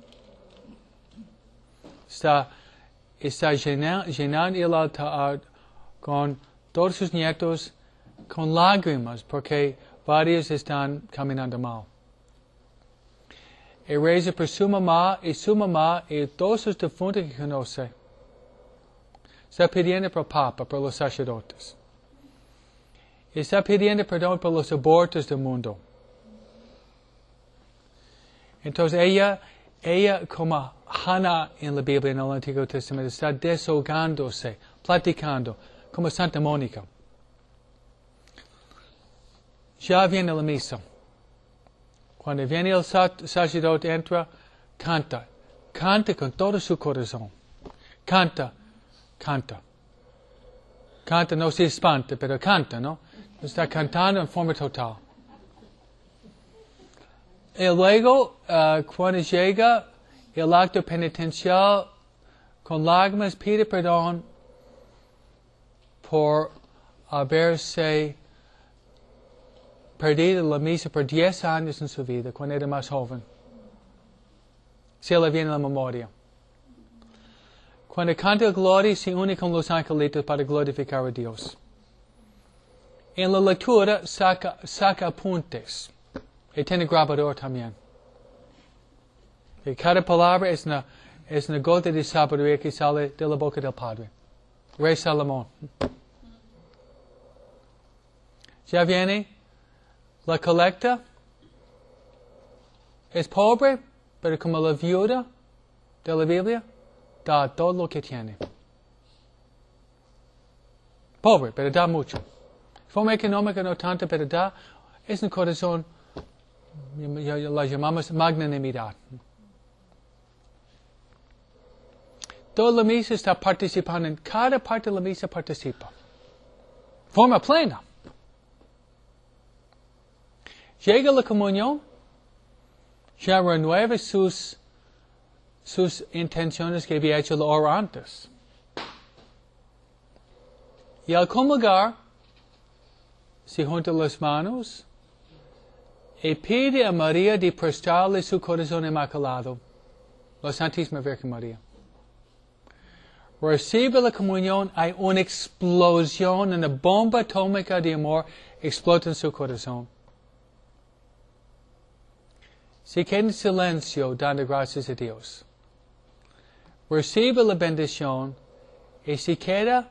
Está llenando el altar con todos sus nietos con lágrimas porque varios están caminando mal. Y reza por su mamá y todos los difuntos que conoce. Está pidiendo por Papa, por los sacerdotes. Está pidiendo perdón por los abortos del mundo. Entonces ella como Hannah en la Biblia, en el Antiguo Testamento, está desahogándose, platicando, como Santa Mónica. Ya viene la misa. Cuando viene el sacerdote, entra, canta con todo su corazón. Canta, no se espanta, pero canta, ¿no? Está cantando en forma total. Y luego, cuando llega el acto penitencial, con lágrimas pide perdón por haberse perdido la misa por 10 años en su vida, cuando era más joven. Se le viene a la memoria. Cuando canta gloria, se une con los angelitos para glorificar a Dios. En la lectura, saca apuntes. Y tiene grabador también. Y cada palabra es una gota de sabiduría que sale de la boca del Padre. Rey Salomón. Ya viene la colecta. Es pobre, pero como la viuda de la Biblia, da todo lo que tiene. Pobre, pero da mucho. Forma económica no tanto, pero da. Es un corazón, la llamamos magnanimidad. Toda la misa está participando, en cada parte de la misa participa. Forma plena. Llega la comunión, ya renueva sus intenciones que había hecho la hora antes. Y al comulgar, se junta las manos y pide a María de prestarle su corazón inmaculado, la Santísima Virgen María. Recibe la comunión, hay una explosión, una bomba atómica de amor explota en su corazón. Se queda en silencio dando gracias a Dios. Recibe la bendición y se queda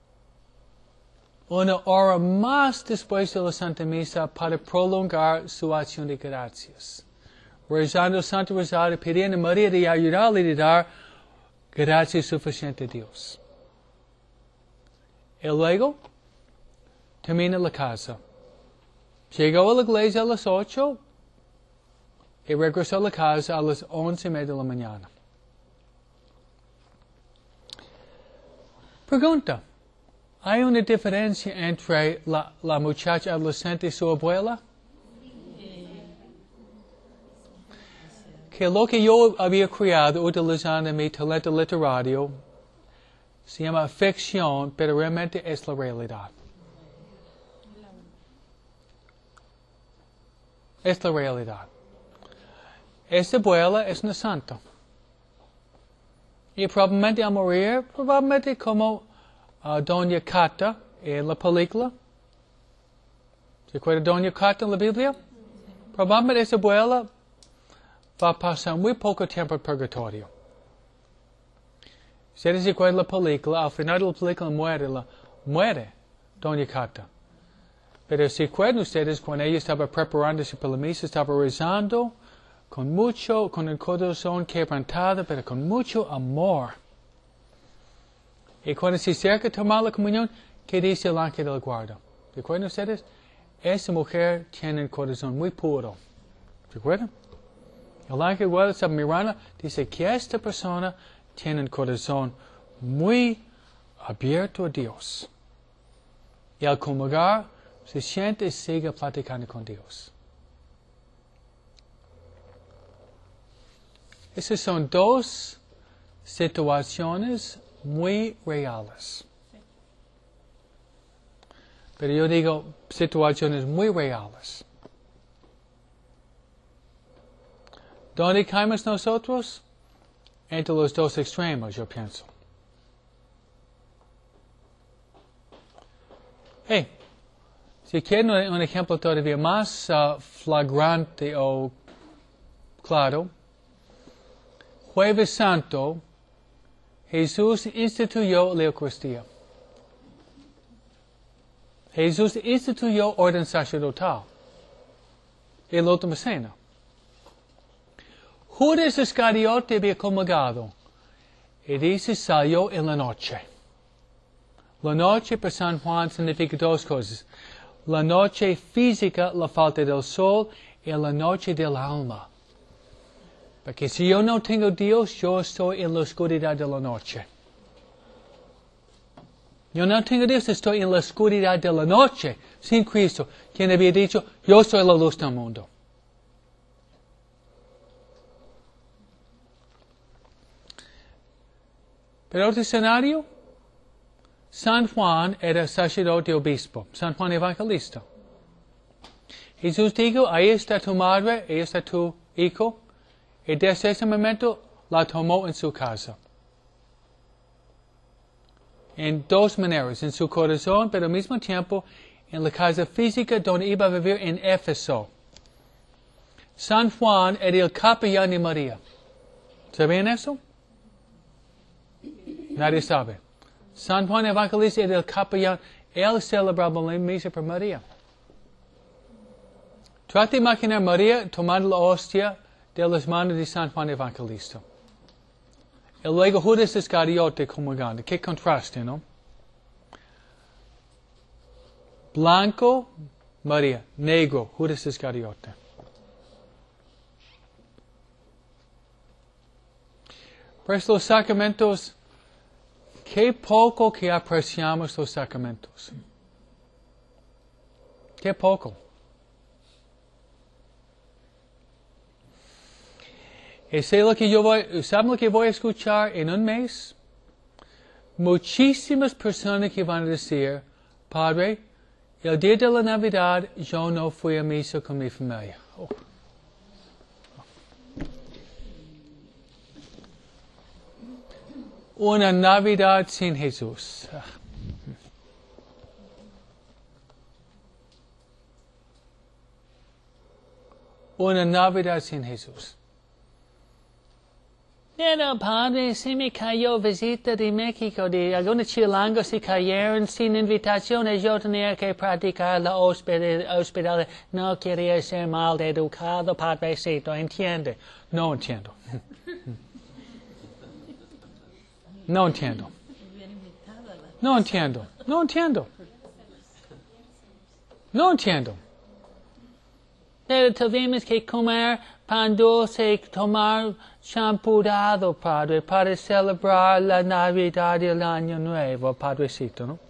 una hora más después de la Santa Misa para prolongar su acción de gracias. Rezando el Santo Rosario, pidiendo a María de ayudarle y de dar gracias suficiente a Dios. Y luego termina la casa. Llegó a la iglesia a las 8 y regresó a la casa a las 11:30 de la mañana. Pregunta. ¿Hay una diferencia entre la muchacha adolescente y su abuela? Que lo que yo había creado utilizando mi talento literario se llama ficción, pero realmente es la realidad. Es la realidad. Esta abuela es una santa. Y probablemente al morir, probablemente como Doña Cata en la película. ¿Se acuerda de Doña Cata en la Biblia? Probablemente esa abuela va a pasar muy poco tiempo en purgatorio. Ustedes se acuerdan de la película, al final de la película muere Doña Cata. Pero se acuerdan ustedes cuando ella estaba preparándose para la misa, estaba rezando con el corazón quebrantado, pero con mucho amor. Y cuando se acerca a tomar la comunión, ¿qué dice el ángel del guarda? ¿Recuerdan ustedes? Esa mujer tiene el corazón muy puro. ¿Recuerdan? El ángel del guarda está mirando, dice que esta persona tiene el corazón muy abierto a Dios. Y al comulgar, se siente y sigue platicando con Dios. Esas son dos situaciones muy reales. Pero yo digo situaciones muy reales. ¿Dónde caemos nosotros? Entre los dos extremos, yo pienso. Si quieren un ejemplo todavía más flagrante o claro, Jueves Santo, Jesús instituyó la Eucaristía. Jesús instituyó orden sacerdotal. En la última cena. Judas Iscariote había comulgado. Y dice, salió en la noche. La noche para San Juan significa dos cosas. La noche física, la falta del sol, y la noche del alma. Porque si yo no tengo Dios, yo estoy en la oscuridad de la noche. Yo no tengo Dios, estoy en la oscuridad de la noche, sin Cristo, quien había dicho, yo soy la luz del mundo. Pero otro escenario, San Juan era sacerdote obispo, San Juan Evangelista. Jesús dijo, ahí está tu madre, ahí está tu hijo, y desde ese momento la tomó en su casa. En dos maneras, en su corazón, pero al mismo tiempo en la casa física donde iba a vivir en Éfeso. San Juan era el capellán de María. ¿Sabían eso? Nadie sabe. San Juan Evangelista era el capellán. Él celebraba la misa por María. Trata de imaginar a María tomando la hostia de las manos de San Juan Evangelista. Y luego Judas Iscariote comulgando. Qué contraste, ¿no? Blanco, María. Negro, Judas Iscariote. Por eso los sacramentos, qué poco que apreciamos los sacramentos. Qué poco. Y ¿saben lo que voy a escuchar en un mes? Muchísimas personas que van a decir, Padre, el día de la Navidad yo no fui a misa con mi familia. Oh. Una Navidad sin Jesús. Una Navidad sin Jesús. Pero Padre, se me cayó visita de México, de algunos chilangos se cayeron sin invitación y yo tenía que practicar la hospitalidad. No quería ser mal educado, Padrecito, ¿entiende? No entiendo. No entiendo. No entiendo. No entiendo. No entiendo. Pero tuvimos que comer pan dulce y tomar champurrado, Padre, para celebrar la Navidad y el Año Nuevo, Padrecito, ¿no?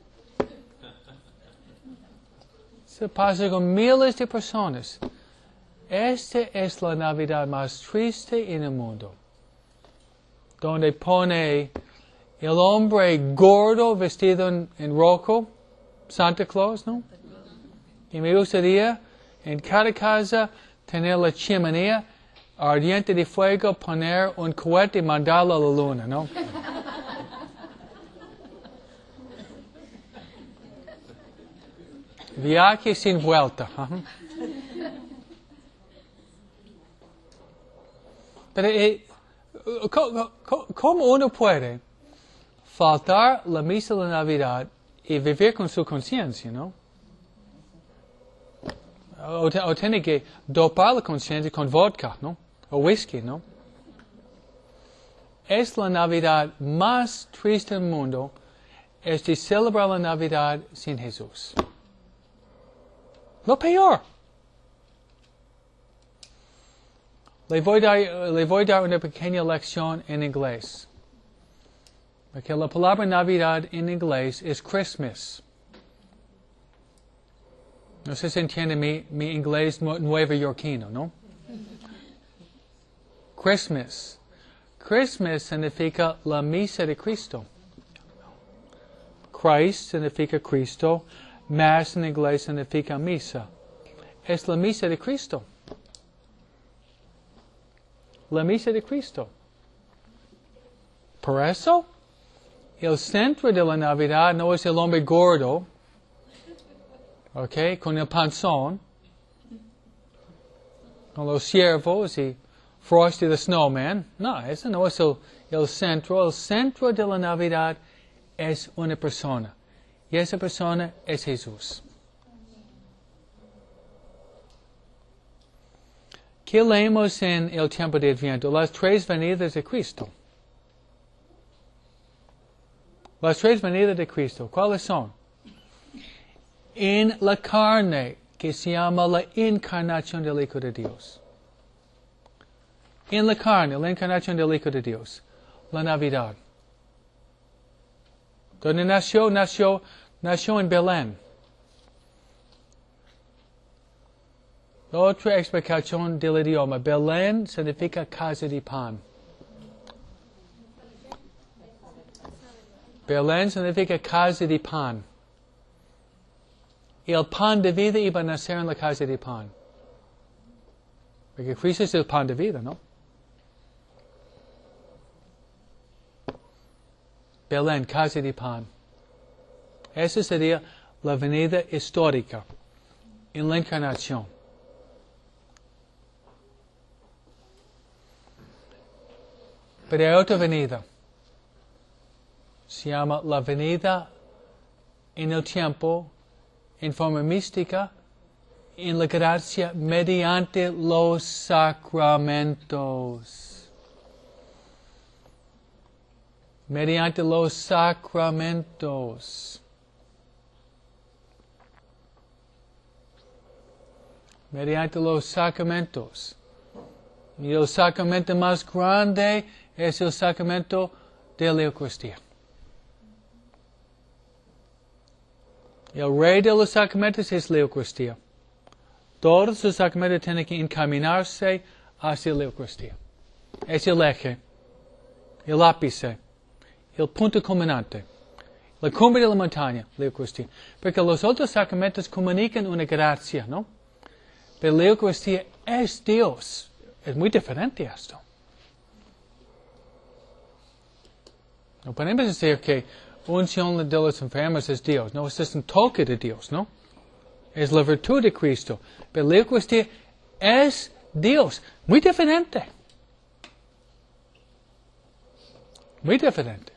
Se pasa con miles de personas. Esta es la Navidad más triste en el mundo, donde pone el hombre gordo vestido en rojo, Santa Claus, ¿no? Y me gustaría en cada casa tener la chimenea ardiente de fuego, poner un cohete y mandarlo a la luna, ¿no? Viaje sin vuelta. Pero, ¿cómo uno puede faltar la misa de la Navidad y vivir con su conciencia, no? O tiene que dopar la conciencia con vodka, ¿no? O whisky, ¿no? Es la Navidad más triste del mundo, es de celebrar la Navidad sin Jesús. Lo peor. Le voy a dar una pequeña lección en inglés. Porque la palabra Navidad en inglés es Christmas. No sé si entiende mi inglés nuevoyorquino, ¿no? Christmas. Christmas significa la misa de Cristo. Christ significa Cristo. Mass en inglés significa misa. Es la misa de Cristo. La misa de Cristo. Por eso, el centro de la Navidad no es el hombre gordo, ¿ok? Con el panzón, con los ciervos y Frosty the Snowman. No, ese no es el centro. El centro de la Navidad es una persona. Y esa persona es Jesús. ¿Qué leemos en el tiempo de Adviento? Las tres venidas de Cristo. Las tres venidas de Cristo, ¿cuáles son? En la carne, que se llama la encarnación del Hijo de Dios. En la carne, la encarnación del Hijo de Dios. La Navidad. Donde nació en Belén. La otra explicación del idioma. Belén significa casa de pan. Belén significa casa de pan. Y el pan de vida iba a nacer en la casa de pan. Porque Cristo es el pan de vida, ¿no? Belén, casa de pan. Esa sería la venida histórica en la encarnación. Pero hay otra venida. Se llama la venida en el tiempo, en forma mística, en la gracia mediante los sacramentos. Mediante los sacramentos. Mediante los sacramentos. Y el sacramento más grande es el sacramento de la Eucaristía. El rey de los sacramentos es la Eucaristía. Todos los sacramentos tienen que encaminarse hacia la Eucaristía. Es el eje, el ápice, el punto culminante, la cumbre de la montaña, la Eucaristía. Porque los otros sacramentos comunican una gracia, ¿no? Pero la Eucaristía es Dios. Es muy diferente esto. No podemos decir que unción de los enfermos es Dios. No, es un toque de Dios, ¿no? Es la virtud de Cristo. Pero la Eucaristía es Dios. Muy diferente. Muy diferente.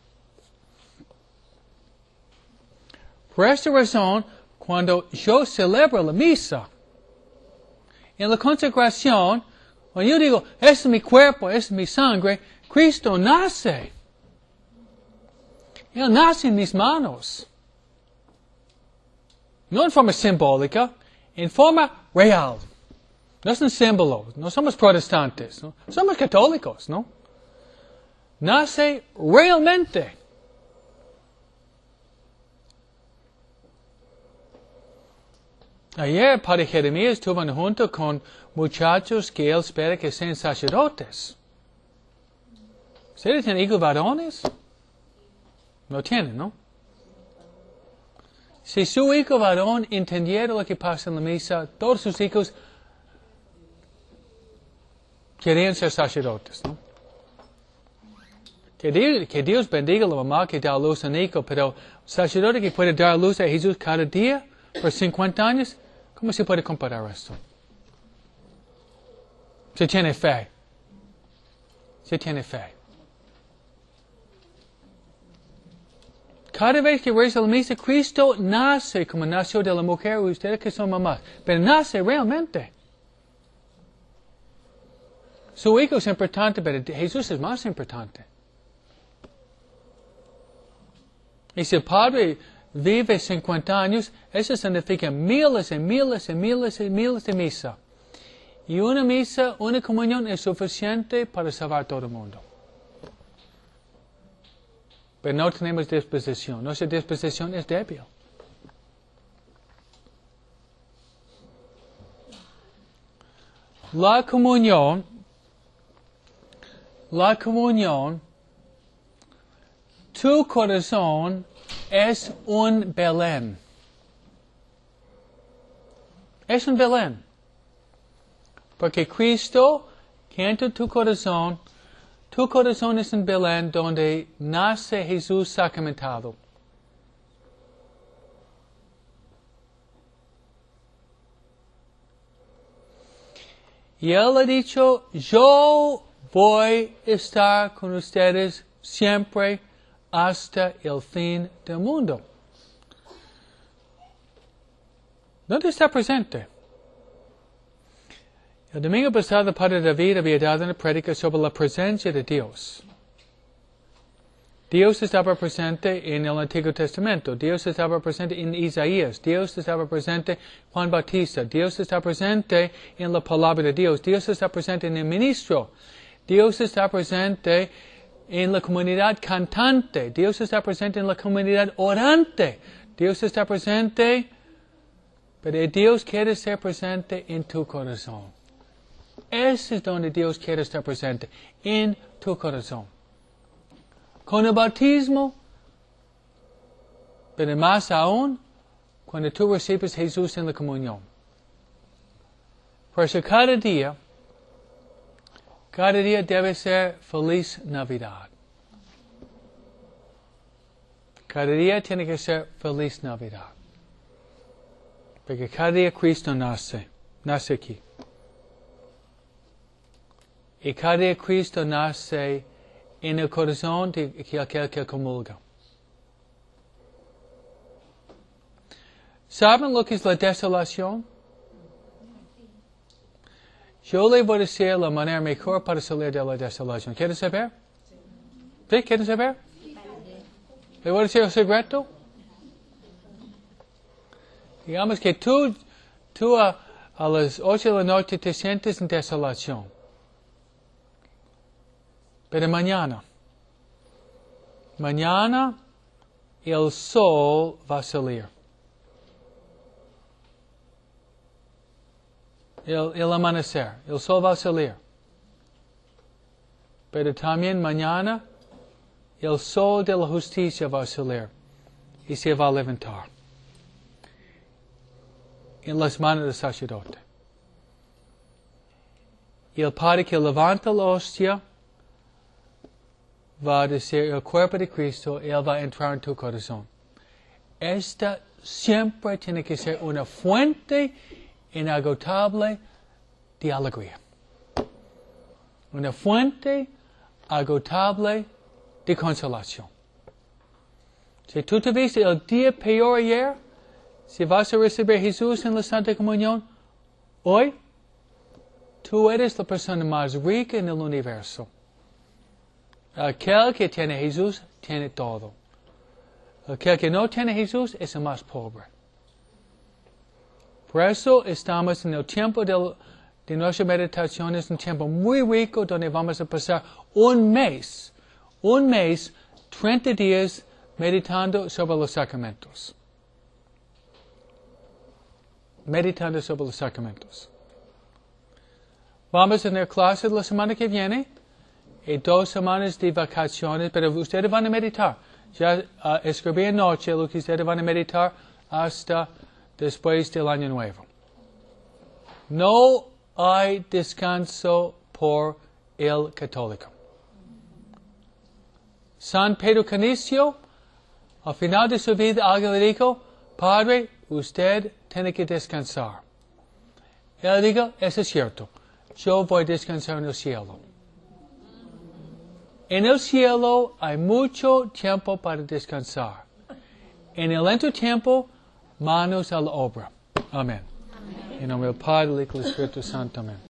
Por esta razón, cuando yo celebro la misa, en la consagración, cuando yo digo, es mi cuerpo, es mi sangre, Cristo nace. Él nace en mis manos. No en forma simbólica, en forma real. No es un símbolo, no somos protestantes, ¿no? Somos católicos, ¿no? Nace realmente. Ayer, Padre Jeremías estuvo junto con muchachos que él espera que sean sacerdotes. ¿Ustedes tienen hijos varones? No tienen, ¿no? Si su hijo varón entendiera lo que pasa en la misa, todos sus hijos querían ser sacerdotes, ¿no? Que Dios bendiga a la mamá que da a luz a un hijo, pero sacerdote que puede dar a luz a Jesús cada día por 50 años, ¿cómo se puede comparar esto? Se tiene fe. Se tiene fe. Cada vez que reza la misa, Cristo nace como nació de la mujer, ustedes que son mamás, pero nace realmente. Su hijo es importante, pero Jesús es más importante. Y si el Padre vive 50 años, eso significa miles y miles y miles y miles de misa. Y una misa, una comunión es suficiente para salvar a todo el mundo. Pero no tenemos disposición. Nuestra disposición es débil. La comunión, tu corazón es un Belén. Es un Belén. Porque Cristo, que entra en tu corazón es un Belén donde nace Jesús sacramentado. Y Él ha dicho, yo voy a estar con ustedes siempre hasta el fin del mundo. ¿Dónde está presente? El domingo pasado, el Padre David había dado una prédica sobre la presencia de Dios. Dios estaba presente en el Antiguo Testamento. Dios estaba presente en Isaías. Dios estaba presente en Juan Bautista. Dios está presente en la palabra de Dios. Dios está presente en el ministro. Dios está presente en la comunidad cantante. Dios está presente en la comunidad orante. Dios está presente, pero Dios quiere ser presente en tu corazón. Ese es donde Dios quiere estar presente, en tu corazón. Con el bautismo, pero más aún, cuando tú recibes a Jesús en la comunión. Por eso cada día debe ser feliz Navidad. Cada día tiene que ser feliz Navidad. Porque cada día Cristo nace aquí. Y cada día Cristo nace en el corazón de aquel que comulga. ¿Saben lo que es la desolación? Yo le voy a decir la manera mejor para salir de la desolación. ¿Quieren saber? ¿Sí? ¿Quieren saber? ¿Le voy a decir el secreto? Digamos que tú a las 8 de la noche te sientes en desolación. Pero mañana el sol va a salir. El amanecer, el sol va a salir. Pero también mañana el sol de la justicia va a salir y se va a levantar en las manos del sacerdote. Y el Padre que levanta la hostia va a decir el cuerpo de Cristo, Él va a entrar en tu corazón. Esta siempre tiene que ser una fuente inagotable de alegría. Una fuente agotable de consolación. Si tú tuviste el día peor ayer, si vas a recibir a Jesús en la Santa Comunión, hoy, tú eres la persona más rica en el universo. Aquel que tiene a Jesús tiene todo. Aquel que no tiene a Jesús es el más pobre. Por eso estamos en el tiempo de nuestra meditación. Es un tiempo muy rico donde vamos a pasar un mes, 30 días meditando sobre los sacramentos. Meditando sobre los sacramentos. Vamos a tener clases la semana que viene y 2 semanas de vacaciones, pero ustedes van a meditar. Ya escribí anoche lo que ustedes van a meditar hasta después del Año Nuevo. No hay descanso por el católico. San Pedro Canicio, al final de su vida, alguien le dijo, Padre, usted tiene que descansar. Él dijo, eso es cierto, yo voy a descansar en el cielo. En el cielo hay mucho tiempo para descansar. En el entretiempo, manos a la obra. Amén. En nombre del Padre, del Hijo y del Espíritu Santo. Amén.